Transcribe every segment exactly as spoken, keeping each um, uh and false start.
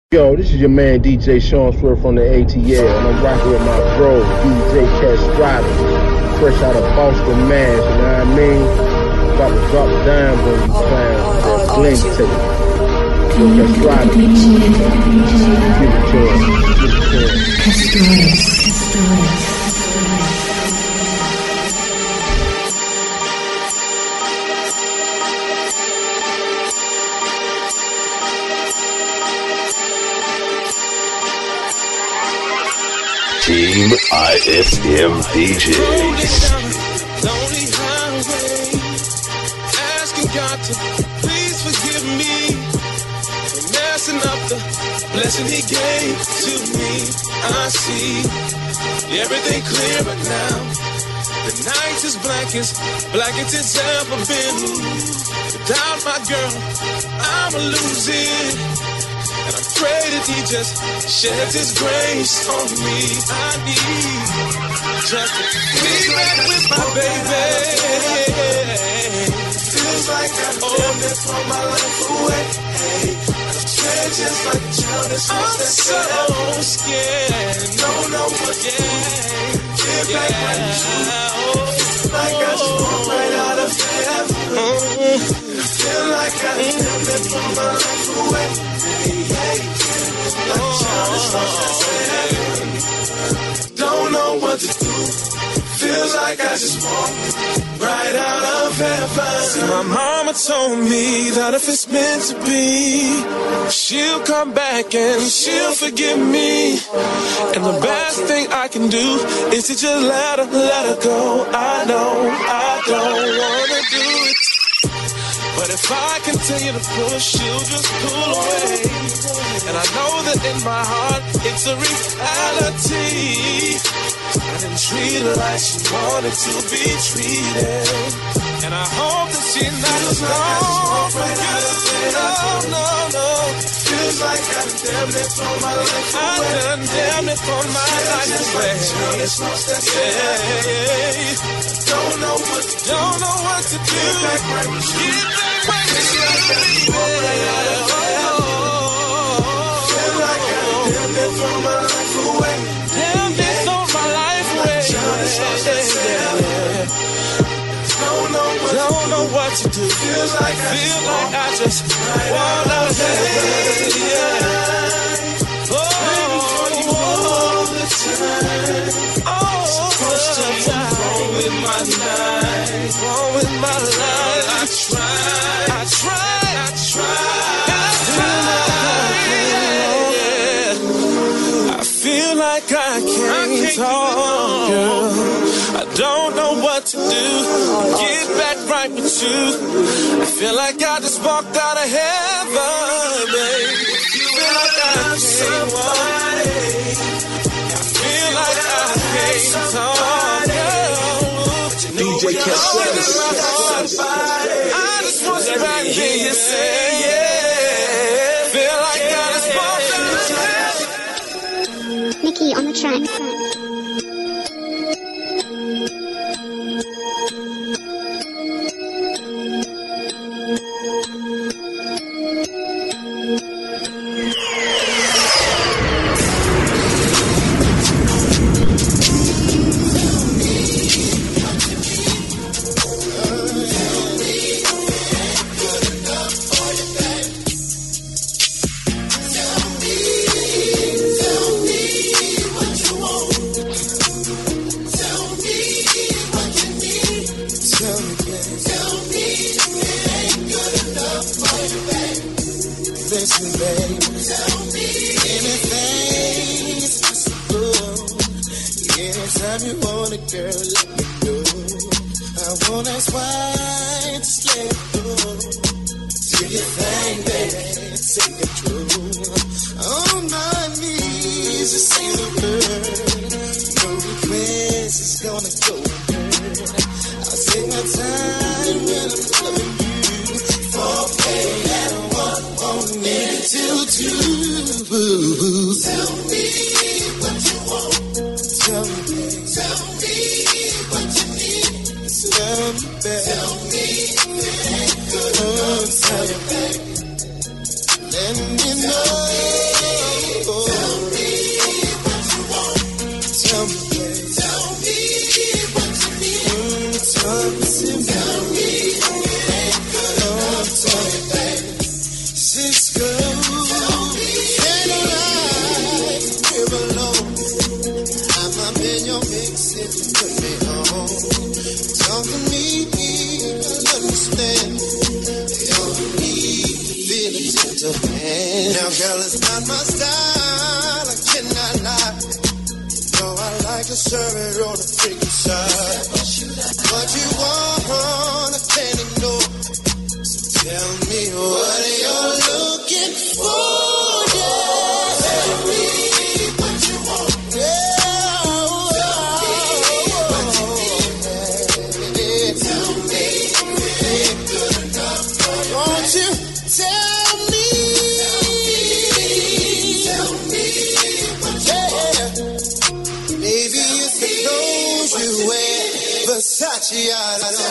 Yo, this is your man D J Sean Swerve from the A T L, and I'm rocking with my bro D J Castrati, fresh out of Boston, Mass. You know what I mean? About to drop dimes on you clowns with that blink tape. Yo, Castrati, give it to him, give it to him. Castrati, Castrati. Team I S M D Js. Lonely highway, asking God to please forgive me for messing up the blessing He gave to me. I see everything clear, but now the night is black as black as it's ever been. Without my girl, I'm a losing. And I pray that He just sheds His grace on me. I need just to be back with my baby. Feels like I'm living for my life away. Hey, I'm scared just like a child that's I'm so scared. No, no, but yeah. Get back right to you. Like I just walked right out of heaven. Feel like I'm living for my life away. Don't know what to do. Feels like I just walked right out of heaven. See, my mama told me that if it's meant to be, she'll come back and she'll forgive me. And the best thing I can do is to just let her, let her go. I know I don't wanna do it, but if I continue to push, she'll just pull away. And I know that in my heart, it's a reality. I didn't treat her like she wanted to be treated. And I hope that she's not gone for good. No, no, no. Feels like I done damn it for my life away. I done damn it for my life away. Yeah. Don't know what to do. Don't know what to do. Get back right with you. Get back right with you. Feel like I done damn it for my life away. Damn it for my life away. Don't know what, Don't know what to do. Feels like I feel like I just wanna hate. Yeah. Oh, all the time. Oh, supposed to be wrong with my life. Wrong with my life. I tried. I tried. I tried. I tried. I feel like I can't, I can't talk, girl. I don't know what to do. Get back right with you. I feel like I just walked out of heaven, babe. Feel like I can't walk. I feel like I can't talk, girl. D J Castrati. I just want somebody to hear you say, yeah. Feel like I just walked out of heaven. Nikki on the track. Listen, baby, tell me anything is possible. Anytime you want it, girl, let me know. I won't ask why, just let it go. Do your thing, baby, take control. On my knees, just say the word. No request is gonna go unheard. I'll take my time when I'm loving you. Foreplay and one on me till two. Tell me what you want. Tell me, babe. Tell me what you need. Tell me, babe. Tell me it ain't good enough. Tell me, babe. Let me know. Now, girl, it's not my style, I cannot lie. No, I like to serve it on the freaky side. What you want, I can't ignore. So tell me what you're looking for, yeah. Tell me what you want, yeah. Tell me, ain't good enough for you. Won't you tell me? Tell me, tell me what you want. Maybe it's the clothes you wear, Versace out of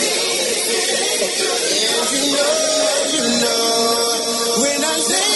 and you know, you know, when I lay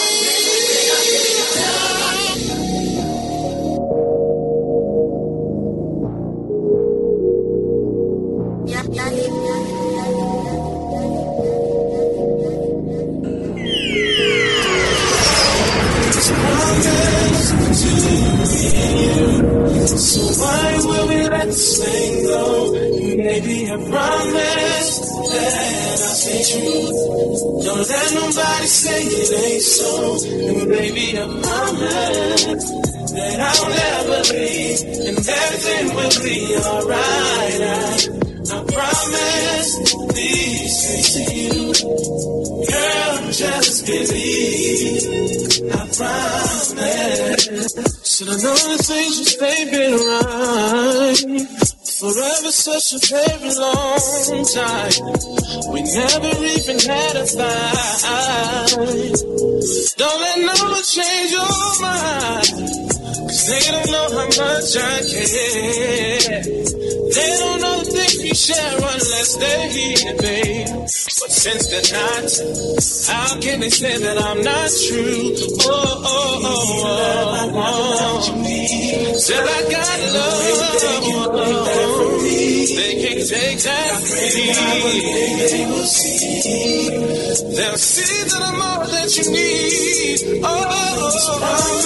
so why will we let this thing go? Maybe I promise that I'll stay true. Don't let nobody say it ain't so. And baby, I promise that I'll never leave, and everything will be alright. I, I promise these things to you. Girl, just believe. I promise. Should I know the things you say been right? Forever such a very long time. We never even had a fight. Don't let no one change your mind, cause they don't know how much I care. They don't know the things we share unless they're here, babe. But since they're not, how can they say that I'm not true? Oh, oh, oh, oh, oh. Said I got love. They can't take that from me. They will see. They'll see that I'm all that you need. Oh, oh,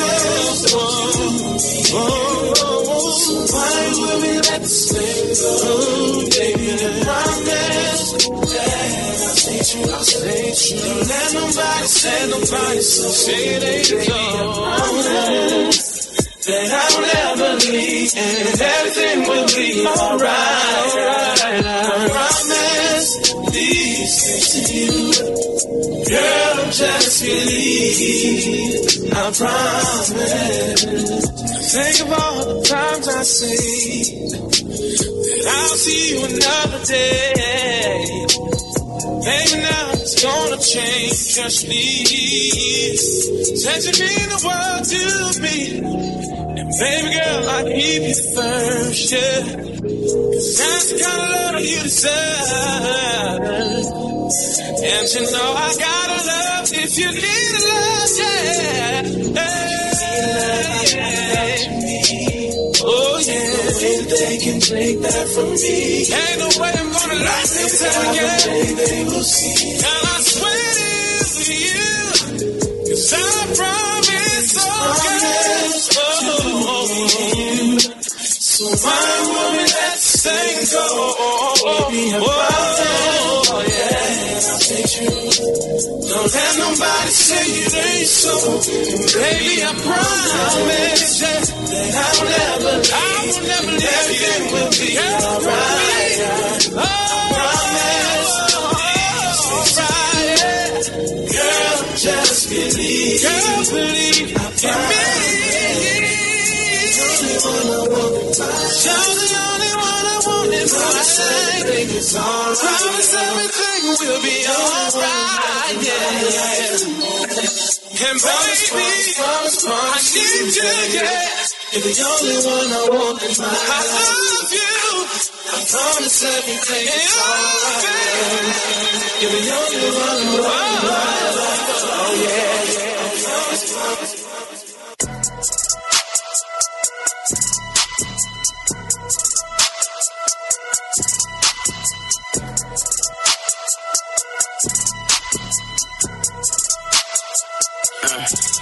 oh, oh, oh. So why will we let this thing go? Baby, I promise that I'll stay true. I'll stay true. Don't let nobody say nobody so say it ain't so. That I'll never leave, and everything will be alright. Right. I promise these things to you. Girl, just believe. I promise. Think of all the times I say that I'll see you another day. Baby, now it's gonna change. Just please, said you mean the world to me. Baby girl, I keep you first, yeah. Cause that's the kind of love you deserve. And you know I gotta love if you need a love, yeah. Hey, yeah. Oh yeah, they can take that from me. Ain't no way I'm gonna let this again. They will see. And I swear it is you. Cause I promise, oh yeah. So why will we let this thing go? Baby, I promise, oh yeah, I'll stay true. Don't let nobody say it ain't so. Baby, I promise yeah, that I'll never leave. I will never leave. Everything will be alright. Oh, I promise, alright. Girl, just believe. Girl, believe. I promise. You're the only one I want in my life. Promise everything will be alright, yeah. And baby, I need you, yeah. You're the only one I want in my life. I love you. I promise everything is alright. You're the only one I want in my life. Oh yeah, yeah. I promise, promise.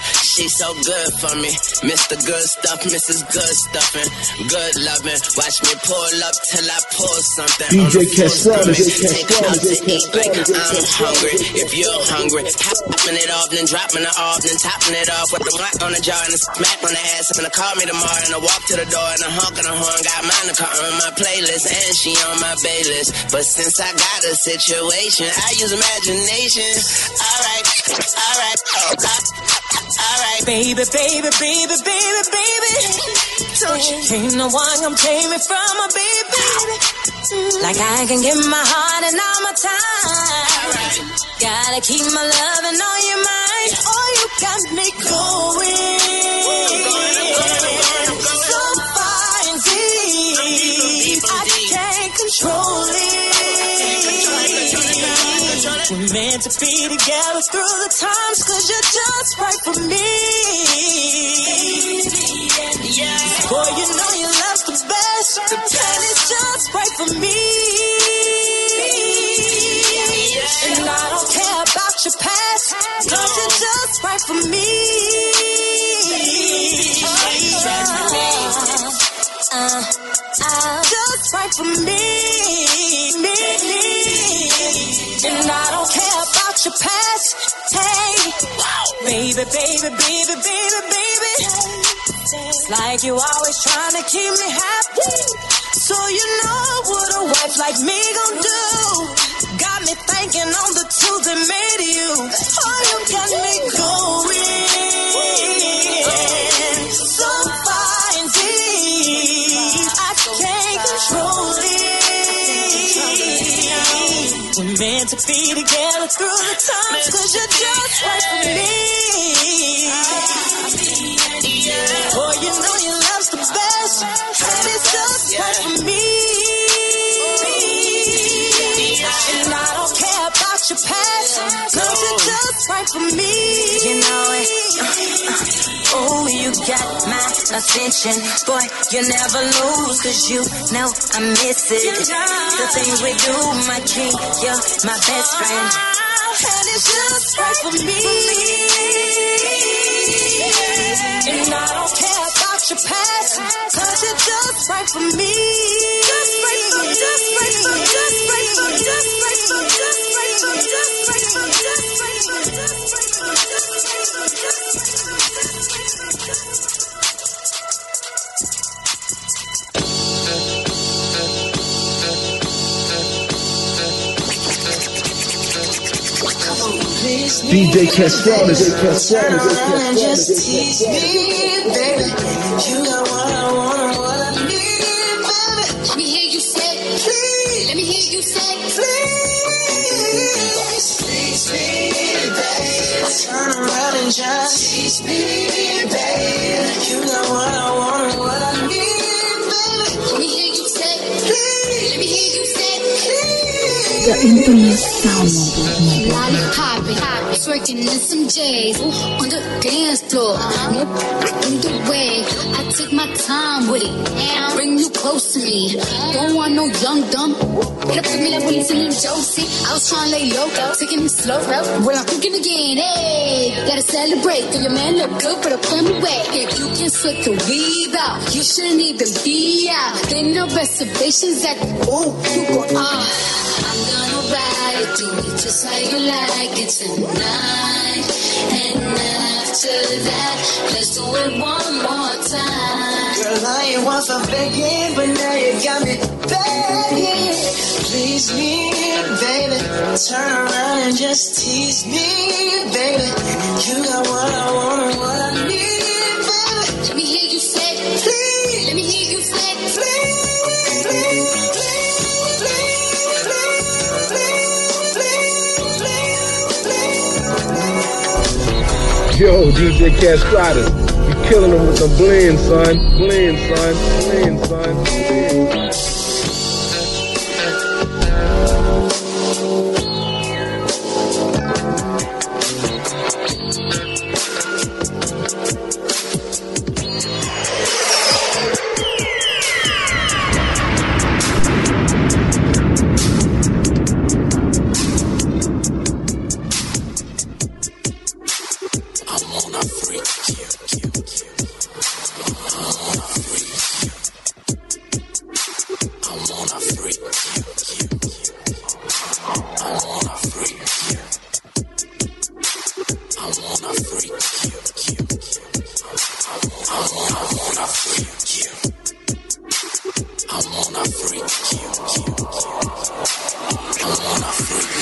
She's so good for me. Mister Good Stuff, Missus Good Stuffing, good loving. Watch me pull up till I pull something. D J Castrata, take enough to eat like I'm hungry. If you're hungry, popping it off, then dropping it off, then topping it off with the rock on the jar and the smack on the ass. And I call me tomorrow and I walk to the door and I honk and I horn. Got Monica on my playlist and she on my baylist. But since I got a situation, I use imagination. Alright, alright, alright. Baby, baby, baby, baby, baby. Don't you ain't no one I'm taming from a baby. Like I can give my heart and all my time. Gotta keep my love and all your mind. Oh, you got me going so far and deep. I can't control it. We're meant to be together through the times, cause you're just right for me. Boy, you know you love the best, and it's just right for me. And I don't care about your past, cause you're just right for me. Uh, uh, uh, just right for me. me, me. And I don't care about your past. Hey, baby, baby, baby, baby, baby. It's like you always trying to keep me happy. So you know what a wife like me gon' do. Got me thinking on the two that made you. Oh, you got me going so far and deep. I can't control it. We're meant to be together through the times, cause you're just right for me. Boy, you know you love's the best, and it's just right for me. And I don't care about your past, cause you're just right for me. You know it. Oh, you got my attention. Boy, you never lose, cause you know I miss it. The things we do, my king, you're my best friend. And it's just right for me. And I don't care about your past, cause you're just right for me. Just right for me, just right for me, just right for me, just right for me, just right for me, just right for me, just right for me, just right for me, just right for me, just right for me. D J Castrata, D J Castrata, just tease me, baby. You got what I want, what I need, baby. Let me hear you say, please. Let me hear you say, please. Tease me, baby. Turn around and just tease me, baby. You got what I want, what I need, baby. Let me hear you say, please. Let me hear you say, please. The infamous sound mobile. Lollipop, twerking in some J's on the dance floor. No in the way, I take my time with it. Bring you close to me. Don't want no young dumb. Hit up with me like Willie and Josie. I was trying to lay low, taking it slow. Well, I'm cooking again. Hey, gotta celebrate. Cause your man look good, but I put him away. If you can sweat the weave out, you shouldn't even be out. There no reservations at the oh, you go ah. I'm gonna ride it, do it just how you like it tonight. And after that, let's do it one more time. Girl, I ain't once I'm begging, but now you got me begging. Please me, baby. Turn around and just tease me, baby. You got what I want and what I need, baby. Let me hear you say, please. Let me hear you say, please, please. Yo, D J Castrata, you killing them with the blend, son. Blend, son. Blend, son. Blend. I'm on a freak. freak you. I wanna freak you. I wanna freak you. I wanna freak you. I wanna, wanna freak you. I wanna freak you. I wanna freak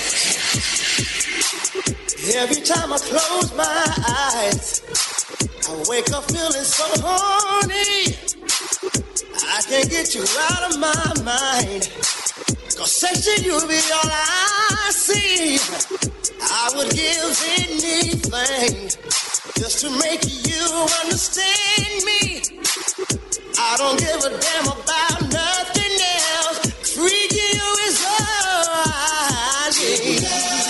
you. Every time I close my eyes, I wake up feeling so horny. I can't get you out of my mind. Cause section, you be all I see. I would give anything just to make you understand me. I don't give a damn about nothing else. Freak you is all I need.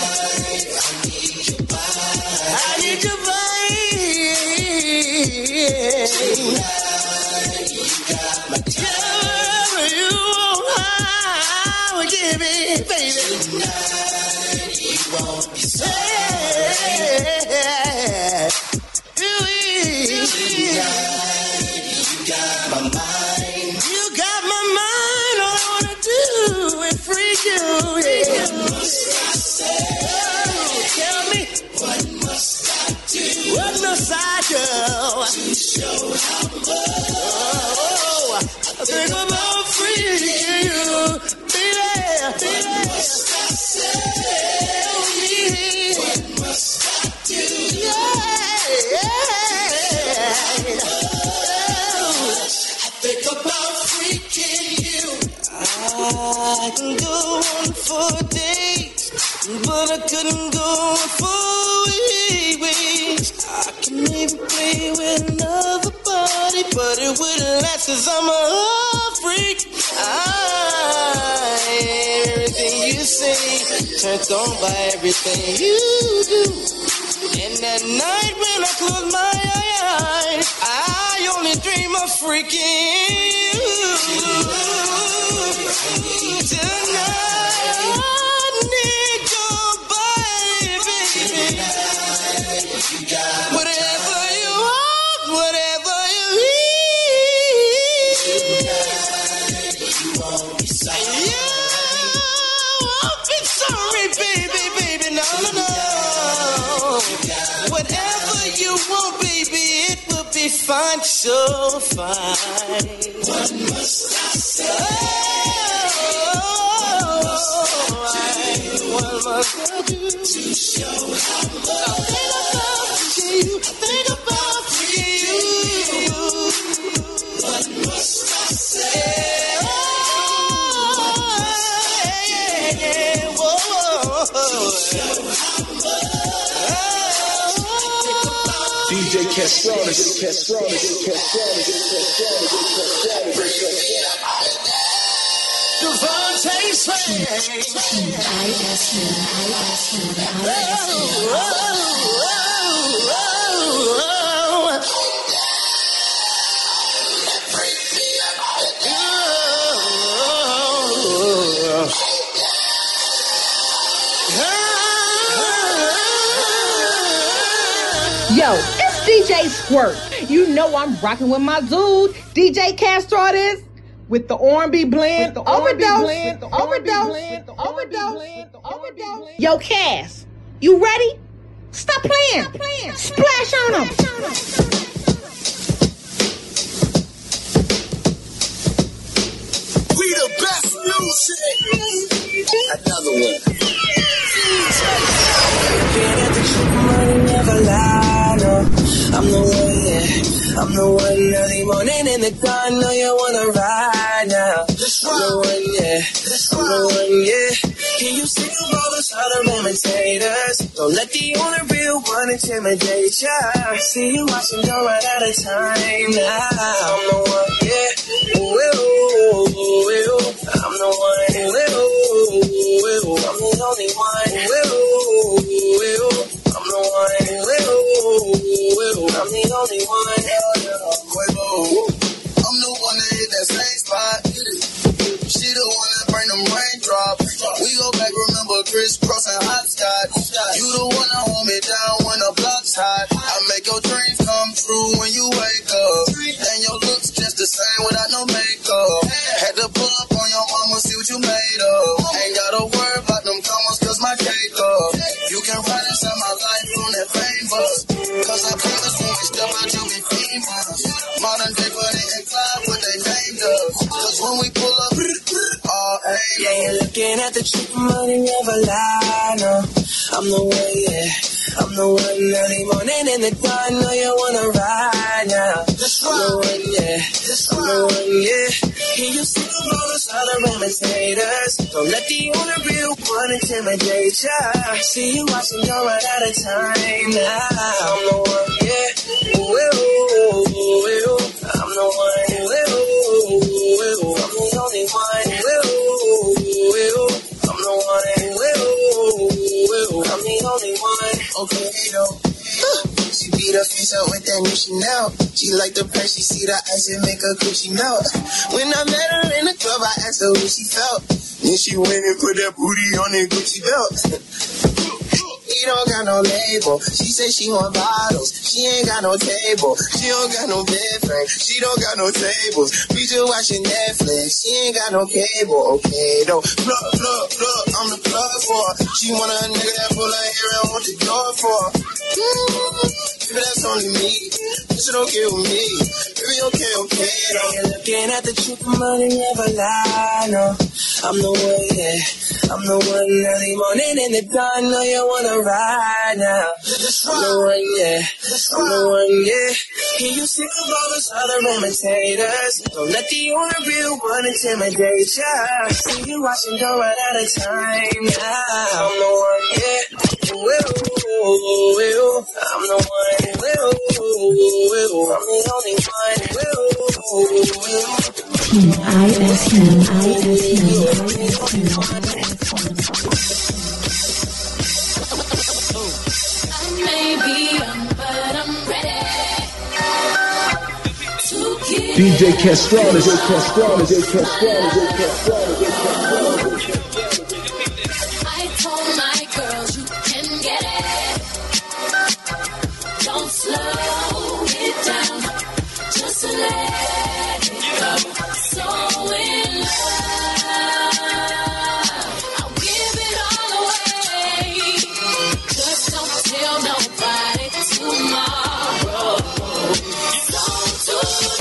I need your body. Whatever you want, I will give it, baby. Tonight you won't be sad. You got my mind. You got my mind. All I wanna do is freak you. Yeah. What must I say? Tell me. What must I do? What must I do? To show how much. Oh, I think about freaking you, baby, baby. What must I say? Tell me. What must I do? Yeah, yeah. I think about freaking you. I can go on for days, but I couldn't go on for weeks. I can maybe play with another body, but it wouldn't last cause I'm a freak. I, everything you say, turned on by everything you do. And that night when I close my eyes, I only dream of freaking you. Tonight I need your body, baby. Whatever you want, whatever you need. You won't be sorry. You won't be sorry, baby, baby. No, no, no. Whatever you want, baby, it will be fine, so fine. What must I say? Oh, what must I do to show how much I think about you? What must I say? Oh, yeah, yeah, whoa. To show how much. D J Castronics, Castronics, Castronics, Devontae Slay. I S M, I S M, I S M. Yo, it's D J Squirt. You know I'm rocking with my dude, D J Castronics, with the R and B blend, the overdose, overdose, overdose, overdose. Yo, Cass, you ready? Stop playing. Stop playing. Splash on them. We the best music. Another one. Money never lie, no. I'm the one, yeah. I'm the one early morning in the dawn. Know you wanna ride now. I'm the one, yeah. I'm the one, yeah. Can you see the rollers, how them imitators? Don't let the only real one intimidate ya. See you watching, you're right out of time now. I'm the one, yeah. Ooh, ooh, ooh, ooh. I'm the one, ooh, ooh, ooh. I'm the only one, ooh, ooh, ooh. I'm the one, I'm the only one. I'm the one that hit that same spot. She the one that bring them raindrops. We go back, remember crisscross and hopscotch. You the one that hold me down when the block's hot. I make your dreams at the truth, money never lie, no. I'm the one, yeah. I'm the one early morning in the dark, know you wanna ride now. That's right. I'm the one, yeah. That's right. I'm the one, yeah. Can you see the bonus other imitators? Don't let the only real one intimidate ya. See you watching, go right out of time now. I'm the one, yeah. Ooh, ooh, ooh, ooh. I'm the one, ooh, ooh, ooh. I'm the only one, ooh, ooh, ooh. I'm the one, ooh, ooh, ooh. I'm the only one. Okay, yo. She beat her face up with that new Chanel. She like the press, she see the ice and make her coochie melt. When I met her in the club, I asked her what she felt. Then she went and put that booty on that Gucci belt. He don't got no label. She said she want bottles. She ain't got no table. She don't got no bed frame. She don't got no tables. We just watching Netflix. She ain't got no cable. Okay, though. Plug, plug, plug. I'm the plug for her. She want a nigga that pull her hair and want the door for her. Baby, that's only me. This don't kill me. Baby, okay, okay, though. You're looking at the truth, money never lie, no. I'm the one, yeah. I'm the one early morning in the dawn, know you wanna ride now. I'm the one, yeah. I'm the one, yeah. Can you see the ballers, other imitators? Don't let the only real one intimidate ya. See you watching, go right out of time now. I'm the one, yeah. Ooh, ooh, ooh. I'm the one, ooh, ooh. I'm the only one, ooh, ooh. I S M, I S M, I S M. D J Castrata, D J Castrata, D J Castrata, D J Castrata, D J Castrata. I told my girls you can get it. Don't slow it down, just let it go. So in love, I'll give it all away. Just don't tell nobody tomorrow. So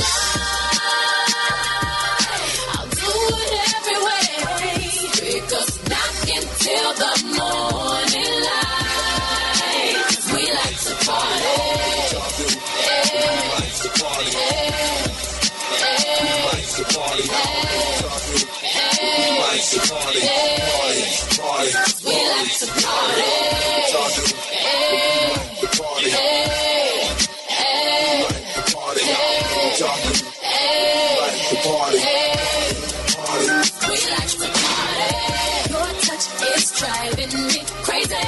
till the morning light, 'cause we like to party. Hey, we like to party. Hey, hey, we like to party. Hey, we like to party. Party, party, we like to party. Hey, party. Hey, hey, party. Hey, like to party. Party, we like to party. Your touch is driving me crazy.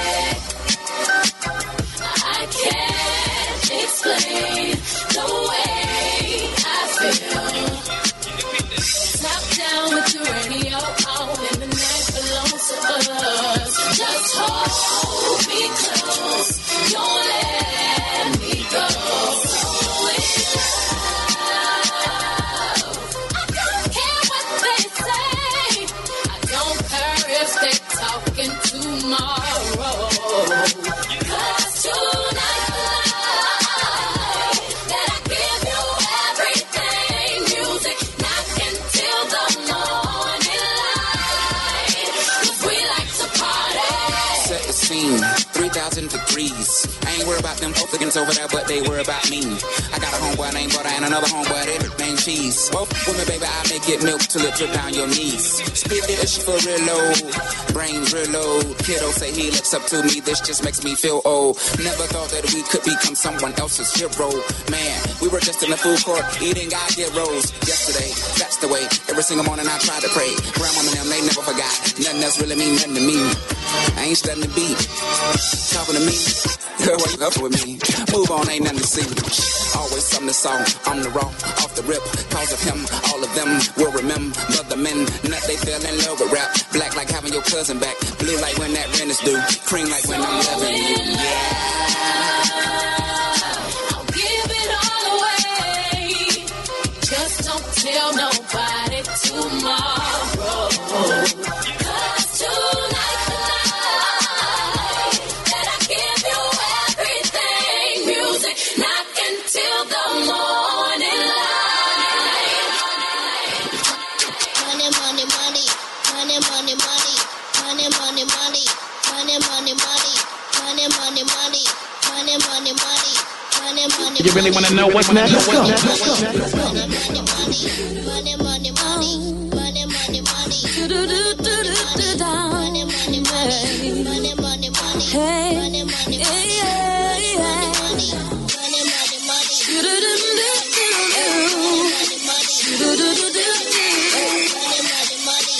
I can't explain the way I feel. Top down with the radio on and the night belongs to us. Just hold me close, don't let me go. So in love, I don't care what they say. I don't care if they talking tomorrow. 'Cause tonight, that I give you everything. Music knocking till the morning light. 'Cause we like to party. Set the scene, three thousand degrees. I ain't worried about them folks looking over there, but they worry about me. I got a homeboy named Butter and another homeboy named Cheese. Both women, baby, I make it milk till it drip down your knees. Spit it for real low, brains real low. Kiddo say he looks up to me, this just makes me feel old. Never thought that we could become someone else's hero. Man, we were just in the food court eating God get rolls. Yesterday, that's the way. Every single morning I try to pray. Grandma and them, they never forgot. Nothing else really mean nothing to me. I ain't studying the beat. Talking to me. Girl, why you up with me? Move on, ain't nothing to see. Always something to song, on the raw, off the rip. Cause of him, all of them will remember the men. Nut, they fell in love with rap. Black like having your cousin back. Blue like when that rent is due. Cream like when I'm loving you. Yeah. I'll give it all away. Just don't tell nobody tomorrow. 'Cause tonight, tonight, that I give you everything. Music knocking till the morning light. Money, money, money, money, money, money. You really wanna know what's next? Let's go. Let's go. Let's go. Money, money, money, money, money, money. Do do do do do do do. Money, money, money, money, money, money. Hey, money, money, money, money, money, money, money. Do do do do do do. Do do do do do. Money, money, money.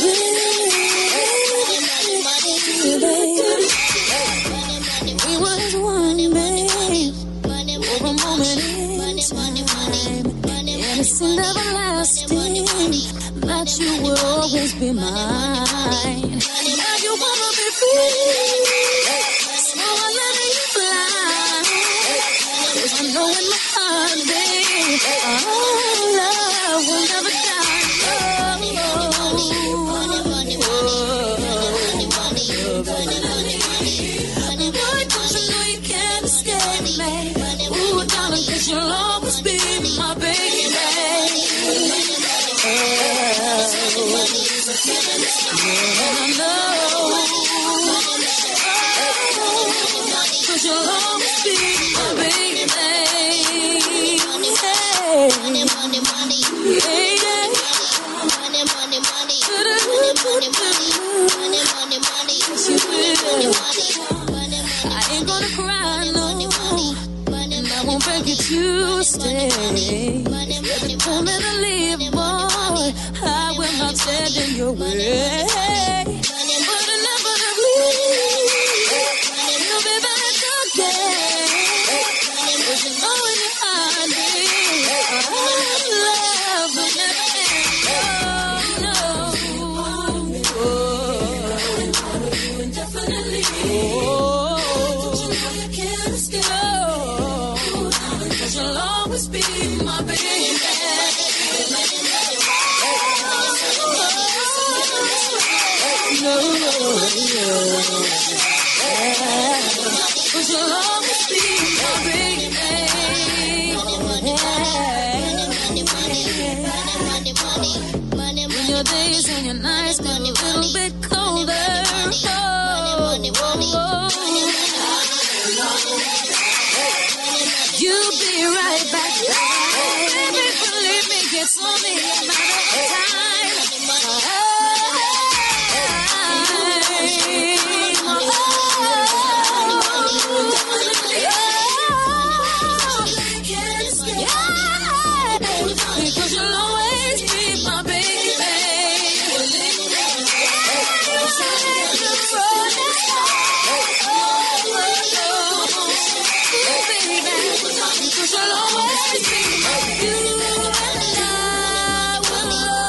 We was one, babe. For a moment in time, and it's everlasting that you will always be mine. Now you wanna be free, so I'm letting you fly. 'Cause I know in my heart, babe, our love will never die. Cause you'll always be my baby. Oh, I know. Cause you'll always be my baby. Money, money, money. Yeah, yeah. Money, money, money. Money, money, money. Money, money, money. I ain't gonna cry, no. I won't beg you to stay. If you won't let her leave, boy, I will not stand in your way. But inevitably, you'll be back again. 'Cause you know in your heart, babe, our love will never end. Oh, no. Oh, indefinitely. Oh, don't you know you can't escape? You'll always be my baby. No, no, no. But you'll always be my baby. When your days and your nights get a little bit colder. Oh, you'll be right back. Baby, believe me, it's only a matter of time. Because you'll always be my baby. Cause you'll always be you and I will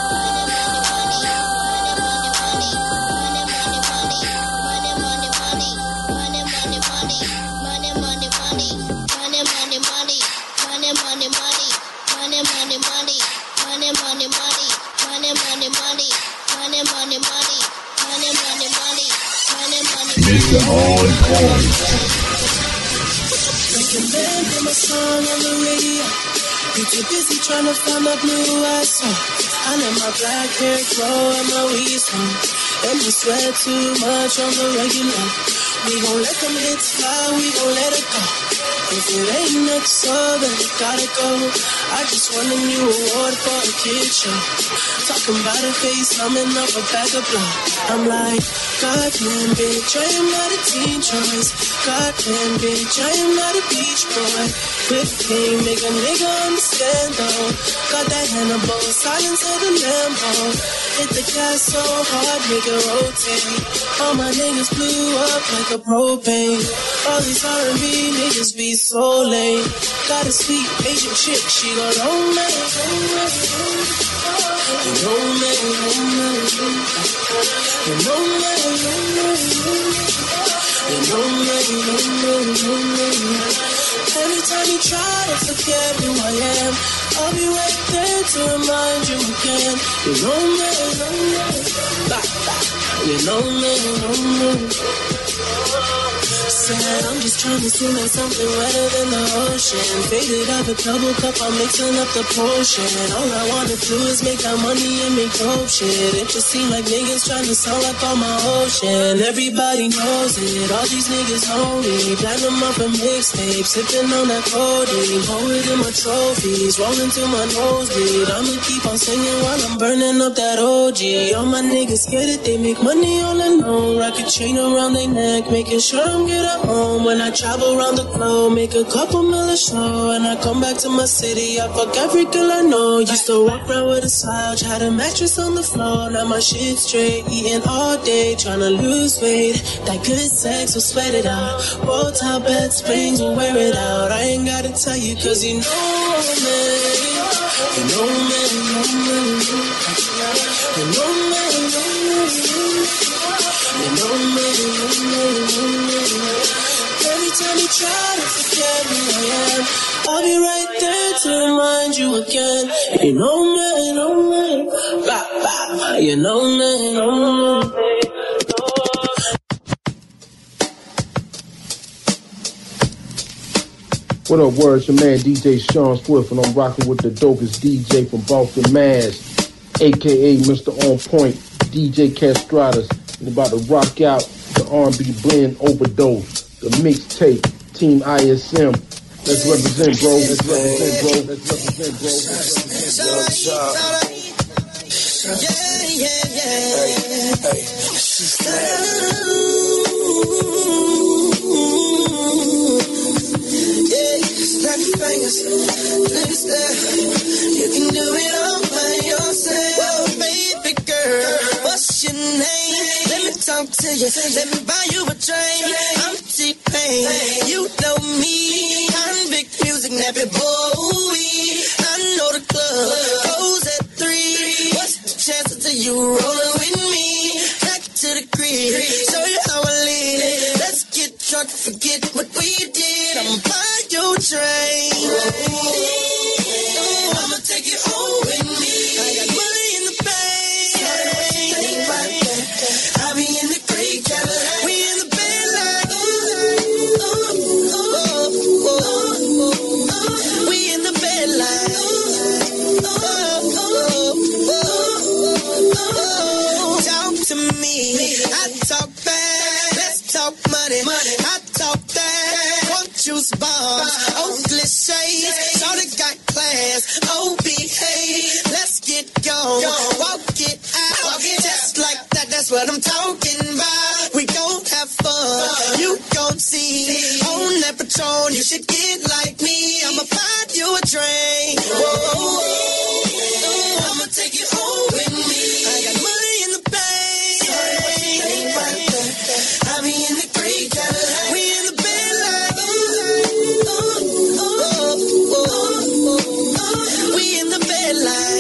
Mister On Point. My song on the radio. You're too busy trying to find my blue-eyed soul. I let my black hair grow and my weed smoke. And you sweat too much on the regular. We gon' let them hits fly, we gon' let it go. If it ain't next so then it gotta go. I just won a new award for a kid show. Talking about a face, numbing up a bag of blow. I'm like, God damn bitch, I am not a teen choice. God damn bitch, I am not a beach boy. Whip king, make a nigga understand though. Got that Hannibal, silence of the Lambo. Hit the gas so hard, make it rotate. All my niggas blew up like a propane. All these R and B niggas be so lame. Got a sweet Asian chick, she gon' own me. You know me, you know me. You know me, you know me. You know me, you know me, you know me. Every time you try to forget who I am, I'll be right there to remind you again. You know me, you know me. Bah, bah. You know me, you know me. Said I'm just trying to swim in something wetter than the ocean. Faded out a double cup, I'm mixing up the potion. All I wanna do is make that money and make dope shit. It just seem like niggas trying to sound like all my ocean. Everybody knows it, all these niggas know me. Platinum up a mixtape, sipping on that codeine. Pour it in my trophies, rolling to my nosebleed. I'ma keep on singing while I'm burning up that O G. All my niggas scared that they make money all alone. Rock a chain around their neck, making sure I'm good at home. When I travel around the globe, make a couple million show. And I come back to my city, I fuck every girl I know. Used to walk around with a slouch, had a mattress on the floor. Now my shit straight, eating all day, tryna lose weight. That good sex will sweat it out. Roll top bed springs will wear it out. I ain't gotta tell you, cause you know me. You know me, you know me. You know me, you know me. You know me, you know me, you know me. Every time you try to forget me, I am. I'll be right there to remind you again. You know me, you know me. Bah, bah. You know me, you know me. What up, words? Your man D J Sean Swift, and I'm rocking with the dopest D J from Boston, Mass, aka Mister On Point, D J Castratus, and about to rock out the R and B blend overdose, the mixtape, Team I S M. Let's represent, bro. Let's represent, bro. Let's represent, bro. Let's represent, bro. Yeah, yeah, yeah. Hey, hey. Snap your fingers, please there. You can do it all by yourself. Well, baby girl, what's your name? Let me talk to you, let me buy you a drink. I'm T-Pain, you know me. Convict music, nappy boy. I know the club goes at three. What's the chances of you rolling with me? Back to the crib, show you how I live. Let's get drunk, forget what we did. I'm buy your train. Oh, I'ma take you home with me. I got money in the bank. I'll be in the creek, Cadillac. We in the bed like ooh, ooh, ooh, ooh, ooh. We in the bed like ooh, ooh, ooh, ooh. Talk to me, I talk back. Let's talk money, money. I talk that. Juice bombs, Oakley shades, shorty got class, O B hey, let's get gone, walk it out, just like that, that's what I'm talking about, we gon' have fun, you gon' see, on that Patron, you should get like me, I'ma buy you a drink, whoa, I'ma take you home with me, I got money in the bank, I'll be in the creek, we in the bed like we in the bed line.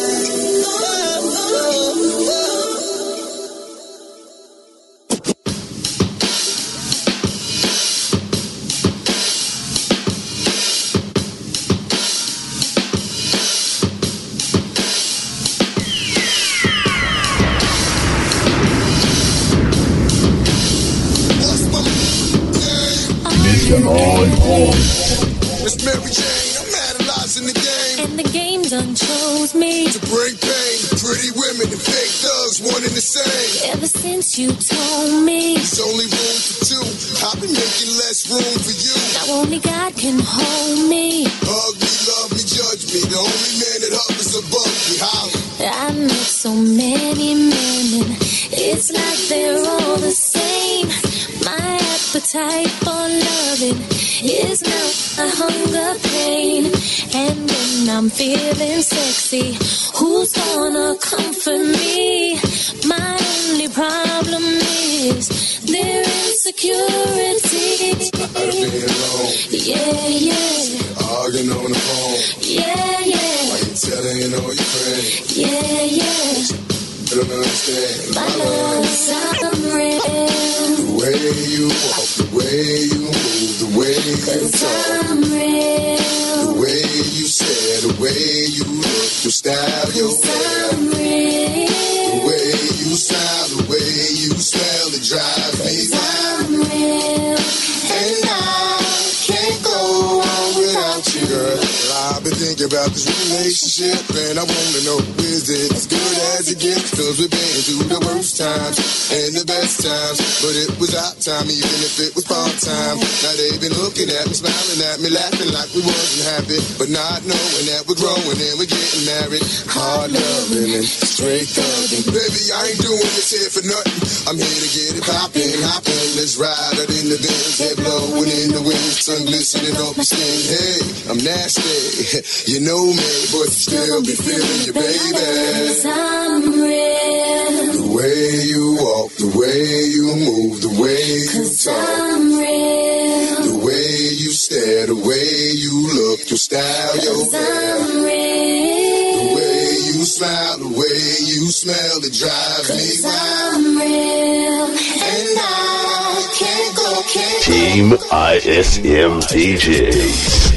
Mister On Point. Miss Mary Jane, I'm analyzing the game. And the game done chose me to bring pain to pretty women and fake thugs, one and the same. Ever since you told me there's only room for two, I've been making less room for you. Now only God can hold me. Hug me, love me, judge me. The only man that hovers above me. Holler. I met so many men and it's like they're all the same. My appetite for loving is now a hunger pain. And when I'm feeling sexy, who's gonna comfort me? My only problem is their insecurity. Tired of being alone. Yeah, yeah. Arguing on the phone. Yeah, yeah. Why you telling all your friends? Yeah, yeah. I don't understand. My love's unreal. The way you walk, the way you move, the way you talk. I'm real. The way you stare, the way you look, your style, your hair. I'm real. The way you smile, the way you smell, it drives me I'm real. I've been thinking about this relationship, and I wanna know, is it as good as it gets? Cause we've been through the worst times and the best times, but it was our time, even if it was part-time. Now they've been looking at me, smiling at me, laughing like we wasn't happy, but not knowing that we're growing and we're getting married. Hard loving and straight thugging. Baby, I ain't doing this here for nothing. I'm here to get it poppin', hoppin'. Let's ride out in the Benz, head blowing in the wind, sun glistening off my skin. Hey, I'm nasty, you know me, but still be feeling you, baby. Cause I'm real. The way you walk, the way you move, the way you talk. I'm real. The way you stare, the way you look, your style, your hair. I'm real. The way you smile, the way you smell, it drives me wild. I'm real. And I can't go, can't go. Team I S M D Js.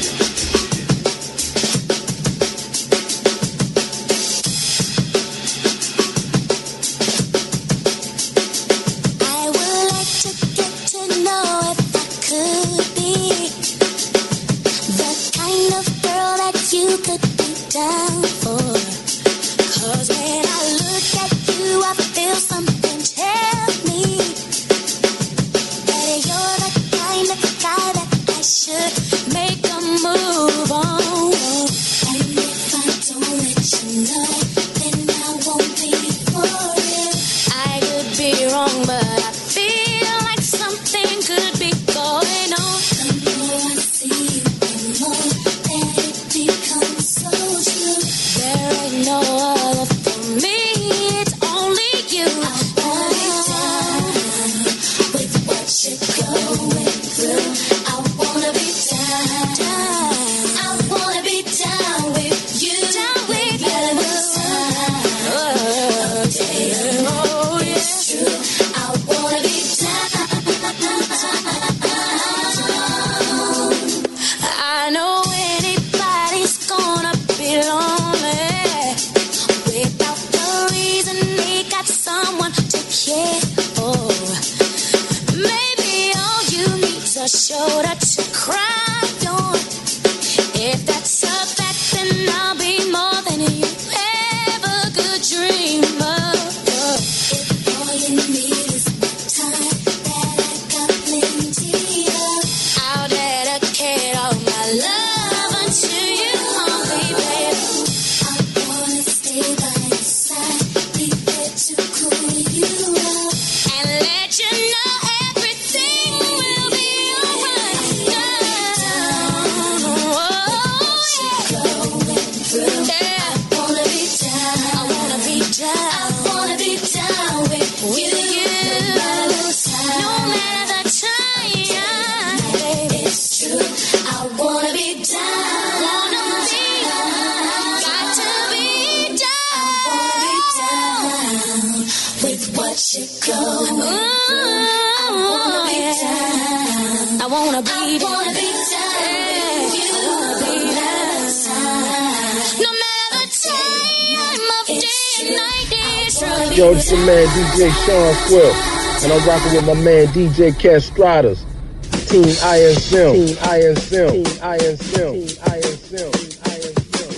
Yo, it's your man D J Sean Swift, and I'm rocking with my man D J Castratus. Team I S M, Team I S M, Team I S M, Team I S M, Team I S M.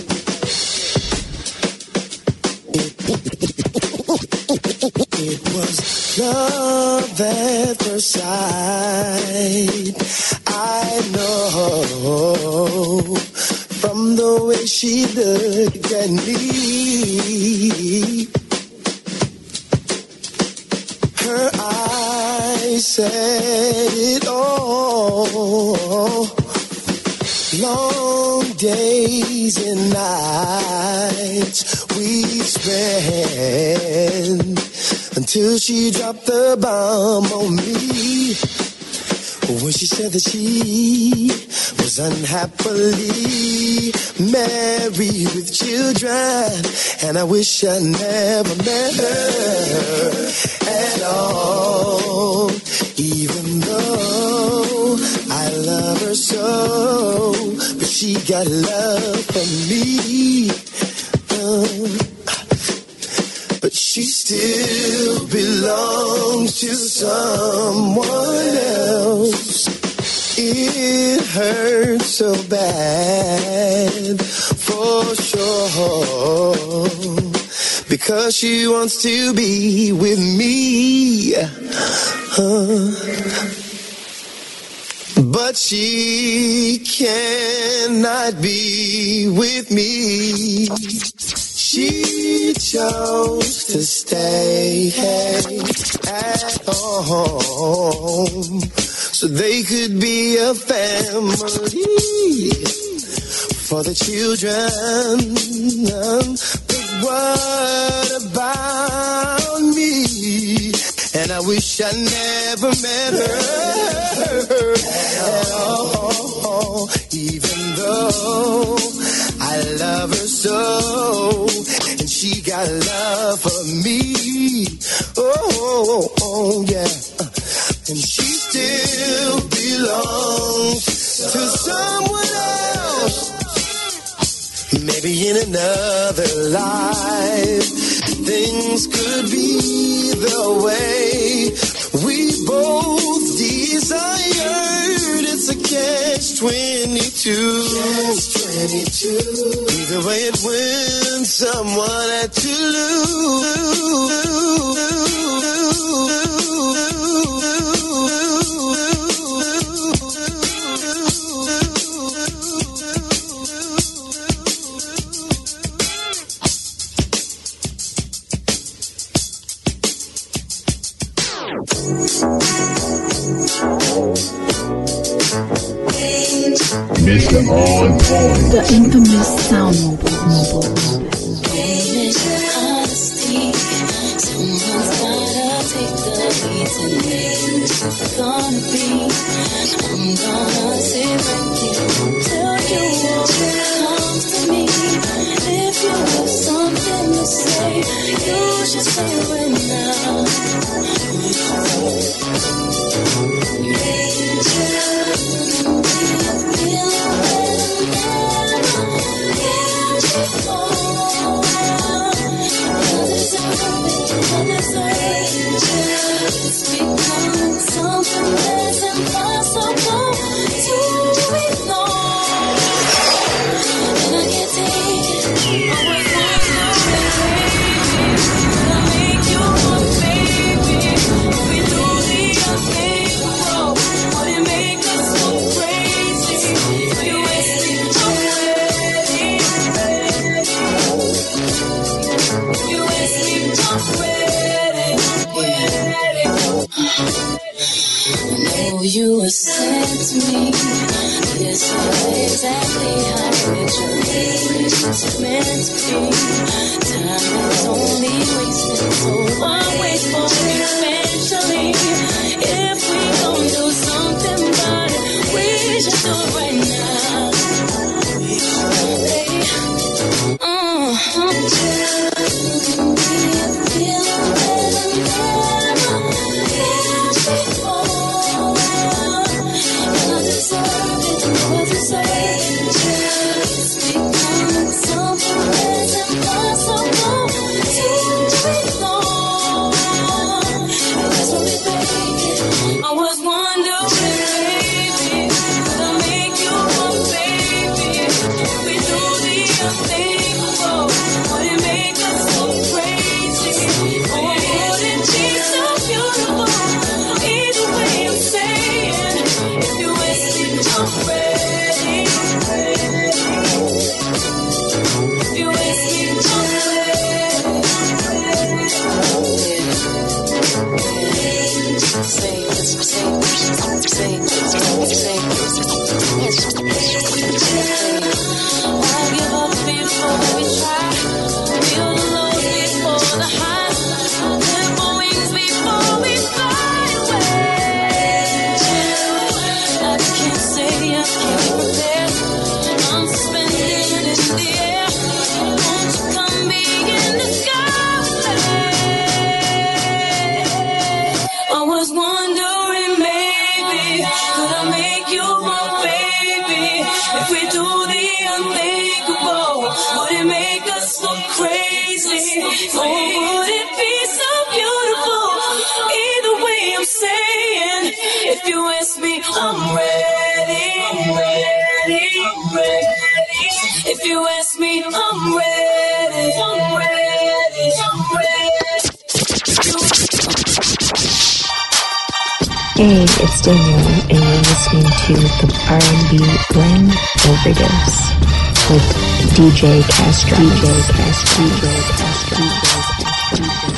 It was love at first sight. I know from the way she looked at me. Her eyes said it all. Long days and nights we spent until she dropped the bomb on me. When she said that she was unhappily married with children, and I wish I never met her at all. Even though I love her so, but she got love for me. Um, But she still belongs to someone else. It hurts so bad, for sure, because she wants to be with me. Uh, but she cannot be with me. She chose to stay at home so they could be a family for the children. But what about me? And I wish I never met her at all, even though I love her so, and she got love for me. Oh, oh, oh yeah. And she still belongs to someone else. Maybe in another life, things could be the way we both desired. It's a catch twenty-two. Catch twenty-two. Either way it went, someone had to Mister On Point. The infamous Sound Mobile. Mobile. Honesty. Someone's gotta take the lead tonight. It's gonna be. I'm gonna sit right here till you walk comes to me. If you have something to say, you should say it right now. It's becoming something that's impossible to ignore, and I can't take it. I was wondering, I make you my baby. We do the unthinkable. Would it make us so crazy? You ask me already. You ask me already. I know you were sent to me. Yes, I know exactly how it was meant to be. Time is only wasted, so why wait for it eventually? If we don't do something about it, we should do it right now. Hey, uh-huh. I was wondering, baby, could I make you my baby? If we do the unthinkable, would it make us so crazy? Or would it be so beautiful? Either way I'm saying, if you ask me, I'm ready. If you ask me, I'm ready. I'll give up before we try. Feel the lows before the highs. Live for wings before we fly away. I can't say I can't prepare. I'm suspended in the air. Won't you come be in the sky? I was wondering, maybe, could I make you my baby? If we do the unthinkable, would it make us look crazy? Or would it be so beautiful? Either way I'm saying, if you ask me, I'm ready. If you ask me, I'm ready. I'm ready. I'm ready. Hey, it's Danielle, and you're listening to the R and B Blend Overdose with D J Castro. D J Castro. D J Castro. D J Castro.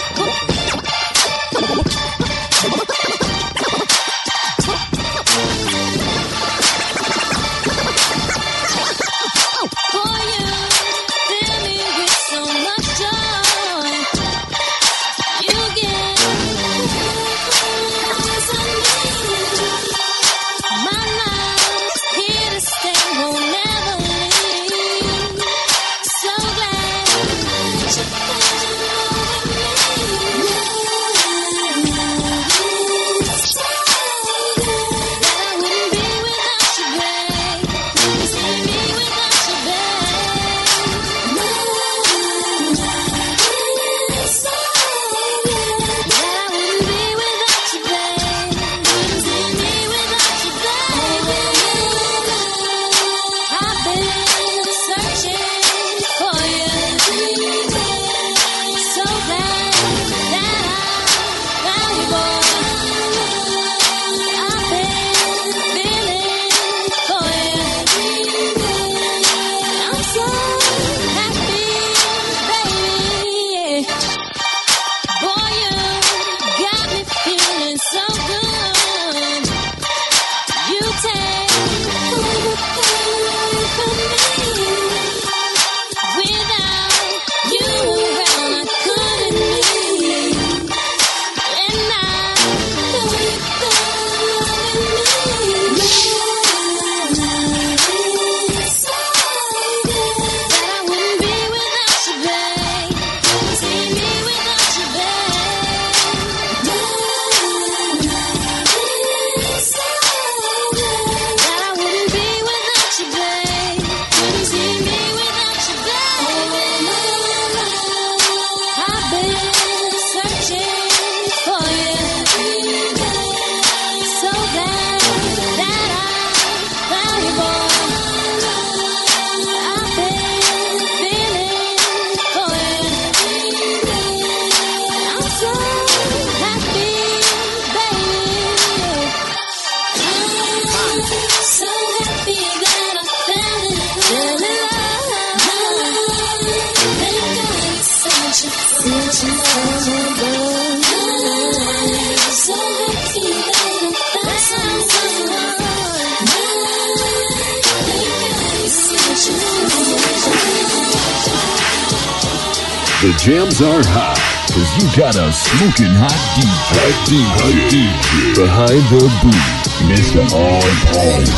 The jams are hot, cause you got a smoking hot D J, hot D J behind the booth, Mister On Point.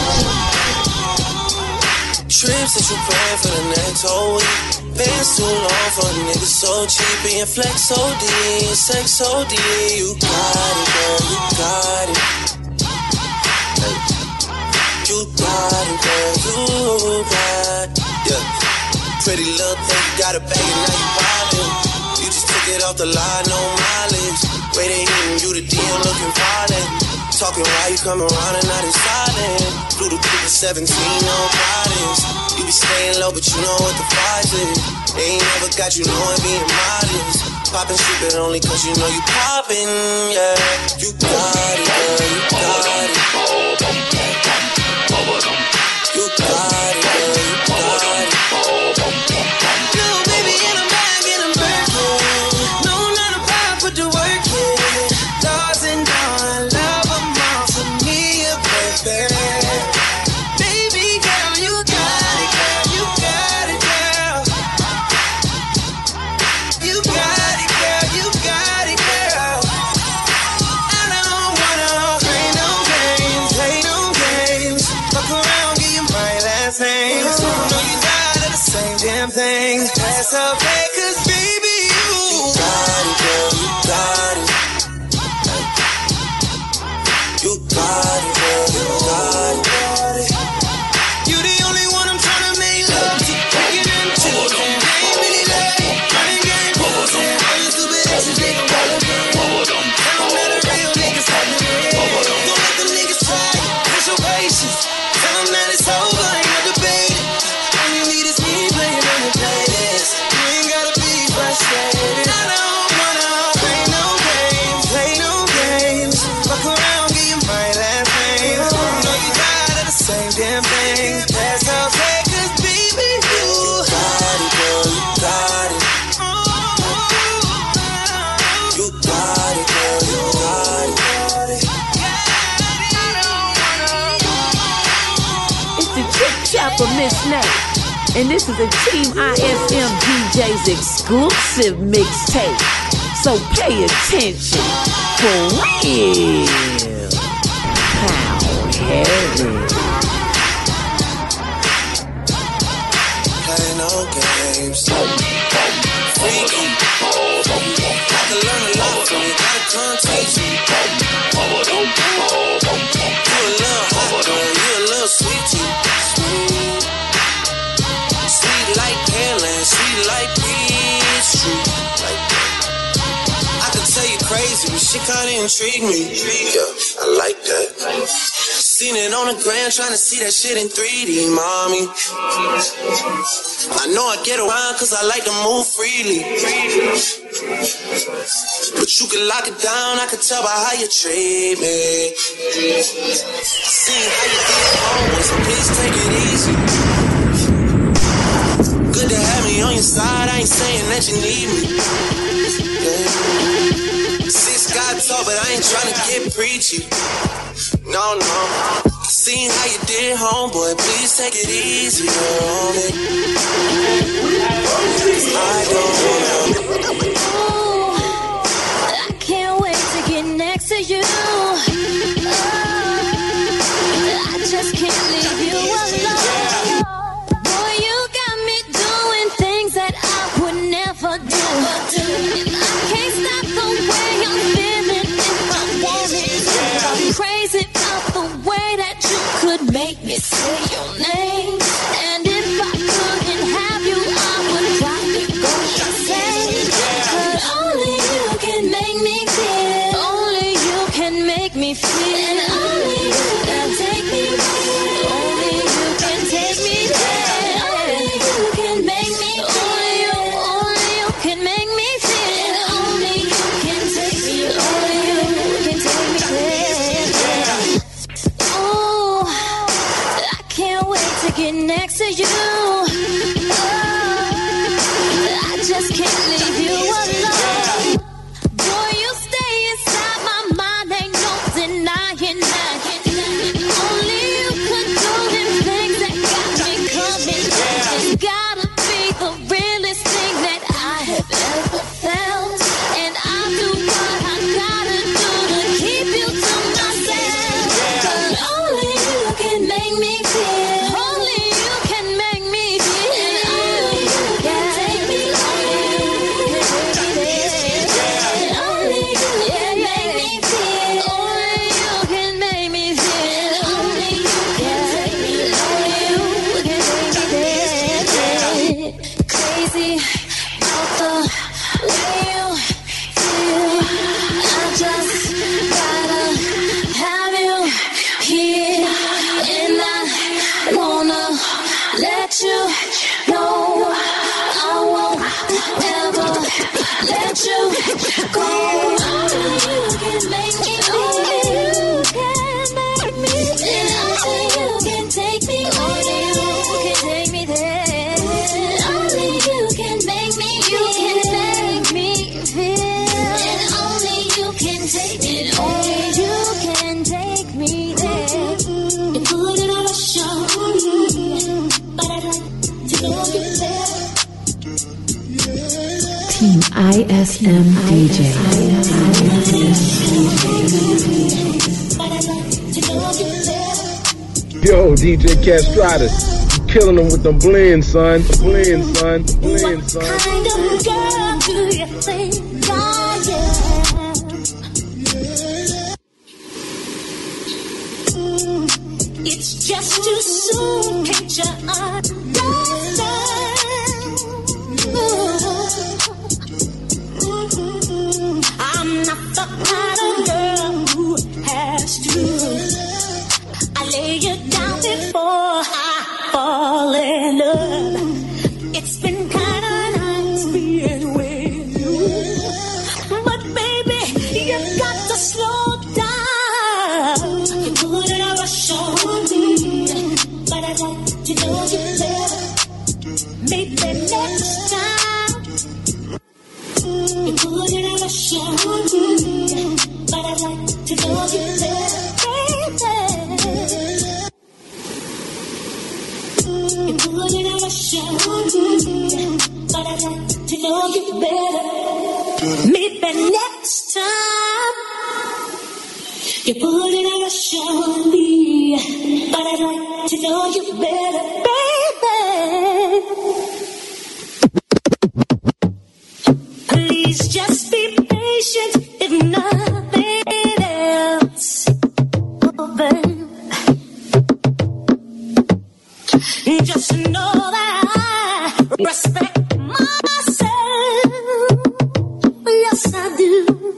Trips that you plan for the next whole week. Bands too long for the niggas so cheap. And flex O D and sex O D. You got it, girl, you got it. Hey. You got it, girl, you got it. Yeah. Pretty little thing, you got a bag and now you wildin'. You just took it off the line, no mileage. Way they hitting you, the D M looking violent. Talking why you come around and not silent. Flew the Cougar seventeen on bodies. You be staying low, but you know what the price is. They ain't never got you knowing being modest. Poppin' stupid only cause you know you poppin', yeah. You got it, girl, you got it. You got it, girl, you got it. That's okay, cause baby, you, you got it, girl, you got it. You got it, girl, you got it. You the only one I'm trying to make love to. Get into it, ain't really late. Running game, bullshit. All you stupid asses, they gon' roll again. Don't let a real niggas have it. Don't let them niggas try. Push your patience. Tell them that it's over, ain't no debating. All you need is for Miss Nat. And this is a Team I S M D J's exclusive mixtape. So pay attention for real. How heavy. Play no games. Freaky. I can learn a lot from you. Gotta come teach me. You a little hot girl. You a little sweetie. Sweet. Sweet like Pearland. Sweet like Peachtree. I can tell you crazy, but shit kinda intrigue me. Yeah, I like that. Seen it on the gram, trying to see that shit in three D, mommy. I know I get around cause I like to move freely. But you can lock it down, I can tell by how you treat me. See how you get home, so please take it easy. Good to have me on your side, I ain't saying that you need me. Yeah. Six got tall, but I ain't trying to get preachy. No, no. Seen how you did, homeboy. Please take it easy on me. I don't wanna. Ooh, I can't wait to get next to you. Oh, I just can't leave you alone. Boy, you got me doing things that I would never do. And I can't stop the way I'm feeling if I wanted to. I'm crazy about the way that you could make me say your name. And if I couldn't have you, I would probably go insane. But only you can make me feel. Only you can make me feel. And only you can take me there. Only you can take me there. Only you can make me feel. Only you, only you can make me feel. And only you can take me. Only you can take me there. Oh, I can't wait to get next to you. Oh, I just can't leave you alone. Boy, you stay inside my mind, ain't no denying that. Only you could do them things that got me coming. It's gotta be the realest thing that I have ever felt. And I do what I gotta do to keep you to myself. But only you can make me feel. Only you can make me feel. And only you can take me there. And only you can make me feel. Only you can make me feel. Only you can take me. Only you can take me there. Crazy about the way you feel. I just gotta have you here. And I wanna let you know I won't ever let you go. Only you can make me feel. Only you can make me feel. Only you can take me. Only you can take me there. Only you can make me. You can make me feel. And only you can take me. Only you can take me there. You put it on a show, but I'd like to know you better. Team I S M D J. But I'd like to know you better. Yo, D J Castratus, you killing them with them blends, son. The blends, son. The blends, son. What kind of girl do you think I am? It's just too soon, can't you understand? I'm not the kind of girl who has to. I lay you down before I fall in love. It's been kinda nice being with you, but baby, you got to slow down. You put it a rush on me, but I'd like to know you better. Maybe next time. You put it a rush on me, but I'd like to know you better, baby. but I'd like to know you better. Maybe next time you put in a rush on me, but I'd like to know you better, baby. Please just be patient, if nothing else. Oh, babe. Just know that I respect myself. Yes, I do.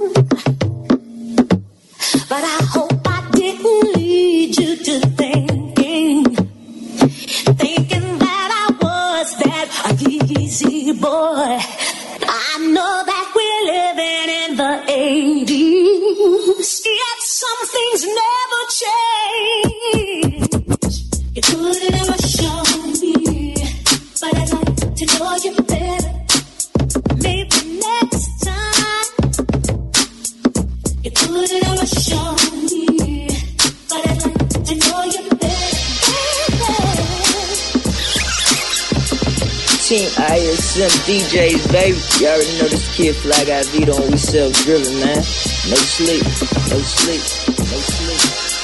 But I hope I didn't lead you to thinking, thinking that I was that easy boy. I know that we're living in the eighties, yet some things never change. You put it in my show me, but I'd like to know you better. Maybe next time you put it on my show me, but I'd like to know you better. Team I S M D Js, baby. You already know this kid Fly got Vito and we self-driven, man. No sleep, no sleep, no sleep.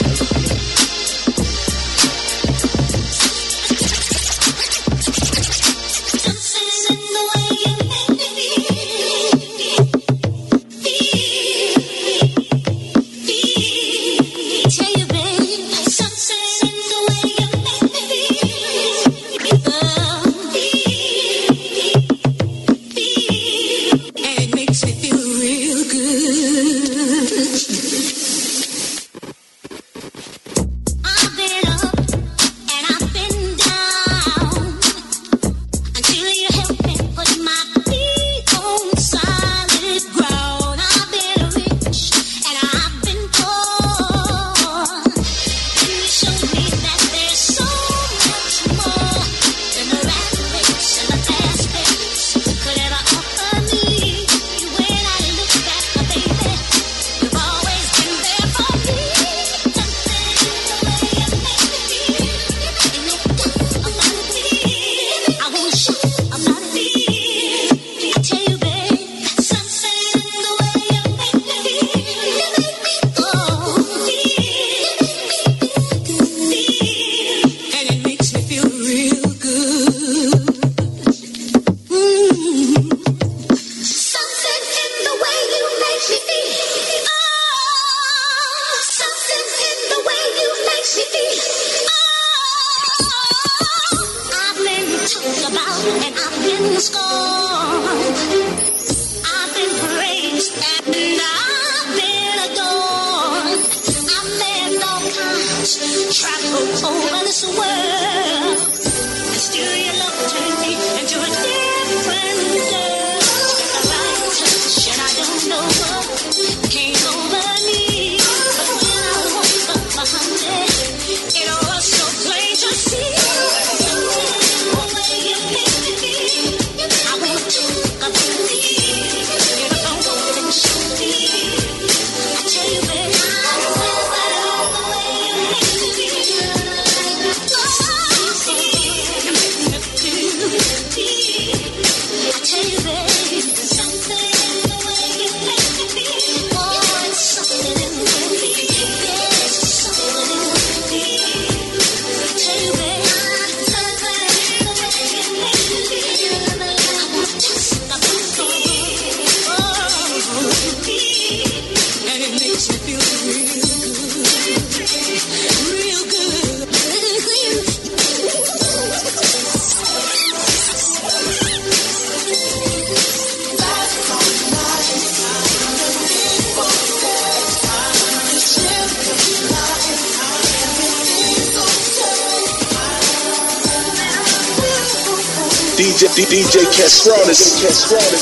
D J D J Castratus. Castratus.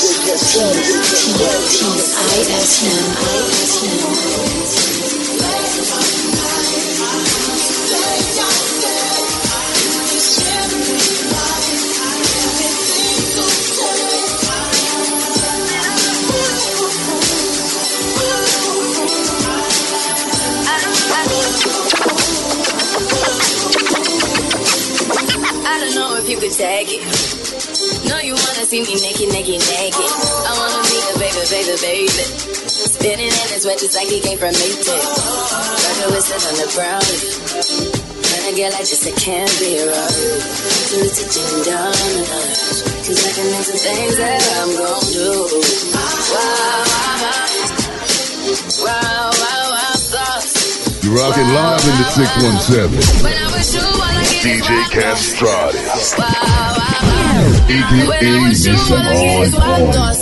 I don't know if you could tag it. see me naked, naked, naked. I wanna be a baby, baby, baby. Spinning in his wet just like he came from Maytag. Like a whistle on the brown. When I get like this, it can't be wrong. So it's a ching down the line. Cause I can make some things that I'm gon' do. Wow, wow, wow. Wow, wow, wow, thoughts. You're rocking live in the six one seven. When I was you, all I get D J Castrati. Wow, wow, wow. A K A Mister On Point.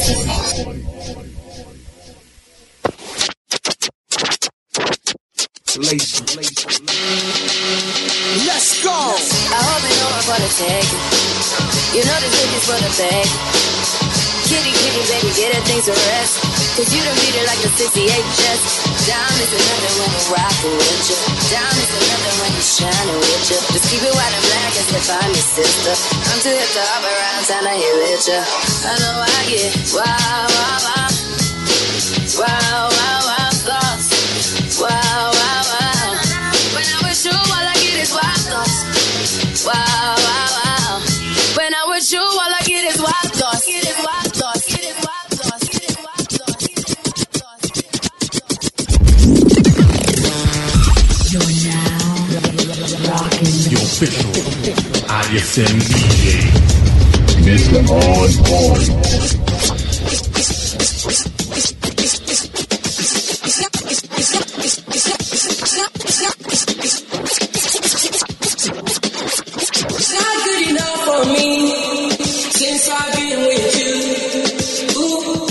Let's go. I hope you know I'm gonna take it. You know this dick is for the bag. Kitty, kitty, baby, get her things to rest. Cause you done beat it like a sixty-eight Jets. Diamonds are nothing when you're rockin' with you. Diamonds are nothing when you're shining with you. Just keep it white and black as if I'm your sister. I'm too hip to hop around town to hit with you. I know I get wow, wow, wow. Wow, wow, wow, thoughts. Wow, wow, wow. When I'm with you, all I get is wild thoughts. Wow, wow, wow. When I'm with you, all I get is wild thoughts. Get is wild thoughts. Get is wild thoughts. Get is wild thoughts. You're now rocking the official I S M D J, Mister On Point. It's not good enough for me since I've been with you. Ooh.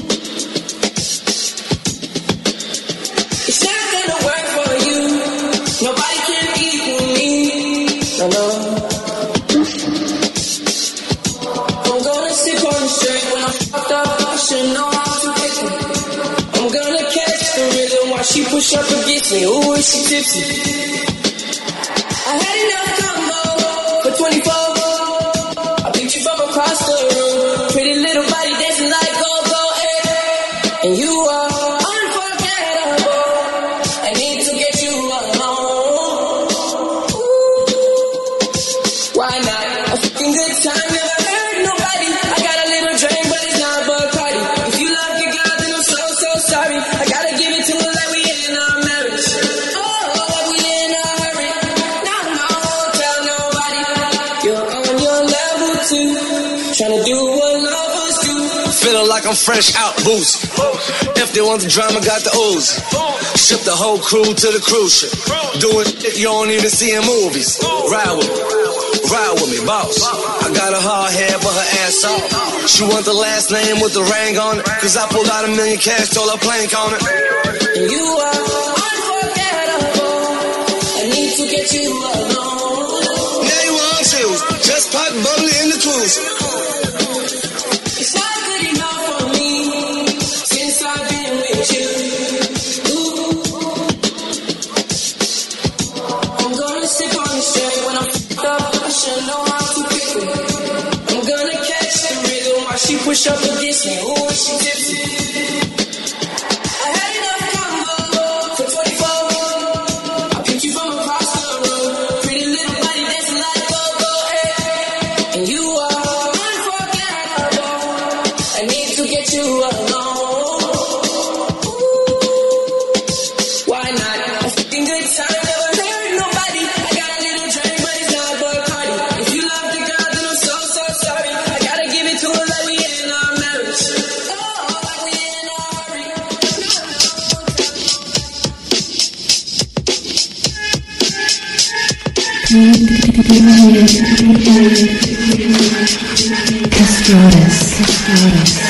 It's not gonna work for you. Nobody can equal me. No, no. I'm gonna sip on the straight when I'm fucked up. I should know how to fix it. I'm gonna catch the rhythm while she push up against me. Ooh, is she tipsy? I had enough combo for twenty-four. I picked you from across the room. Pretty little body dancing like go-go, eh? And you are unforgettable. I need to get you alone. Ooh. Why not? A fucking good time, never hurt nobody. I got a little drink, but it's not Bacardi. If you love your girl, then I'm so, so sorry. I gotta give it to her like we in our marriage. Tryna do what lovers do. Feeling like I'm fresh out boots. If they want the drama, got the ooze. Ship the whole crew to the cruise ship. Doing shit you don't even see in movies. Ride with me, ride with me, boss. I got a hard head, but her ass off. She want the last name with the ring on it. Cause I pulled out a million cash, told her plank on it. And you are unforgettable. I need to get you alone. Now you want chills. Just pop bubbly in the cruise. It's not good enough for me since I've been with you. Ooh. I'm gonna sip on the straight when I'm fucked up. I should know how to pick it. I'm gonna catch the rhythm while she push up against me. Ooh, she tipsy. I had enough combo for twenty-four. I picked you from across the room. Pretty little body dancing like go-go, eh? And you are I need to get you alone. Ooh. Why not? A fucking good time, never hurt nobody. I got a little drink, but it's not Bacardi. If you love the girl, then I'm so, so sorry. I gotta give it to her like we in our marriage. Oh, like we in a hurry. Castratus. Castratus.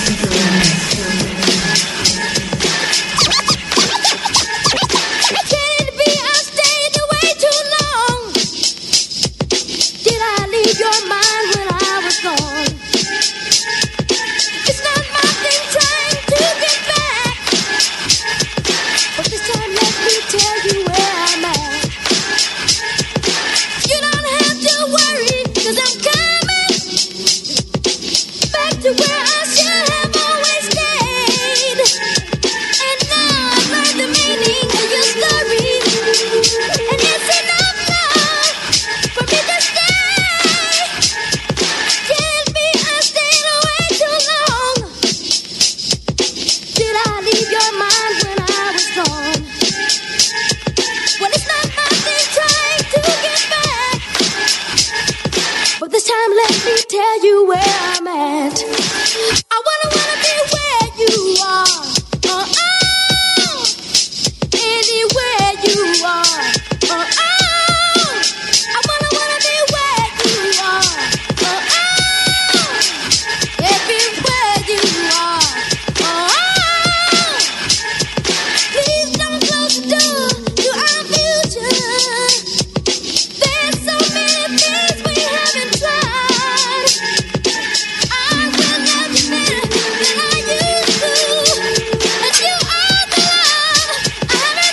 Can't be, I stayed away. me tell you where I'm at. I wanna wanna be where you are. Uh oh, anywhere you are. Uh oh, I wanna wanna be where you are. Uh oh, everywhere you are. Uh oh, please don't close the door to our future. There's so many things we haven't tried. I will love you better than I used to. And you are the love I have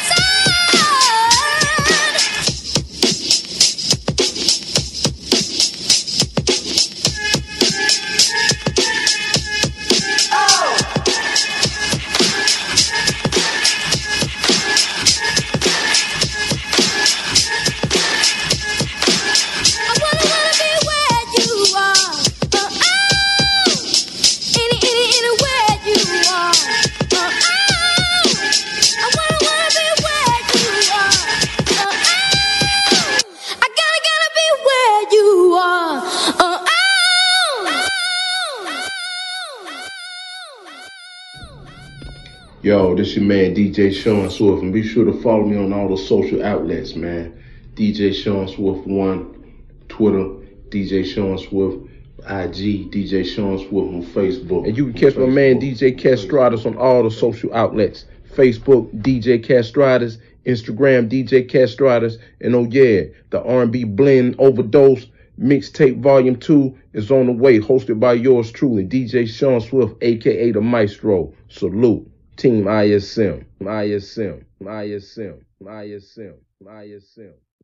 Yo, this your man D J Sean Swift, and be sure to follow me on all the social outlets, man. D J Sean Swift one, Twitter, D J Sean Swift, I G, D J Sean Swift on Facebook. And you can catch my man D J Castratus on all the social outlets. Facebook, D J Castratus, Instagram, D J Castratus, and oh yeah, the R and B Blend Overdose Mixtape Volume two is on the way, hosted by yours truly, D J Sean Swift, aka the Maestro. Salute. Team I S M, I S M, I S M, I S M, I S M.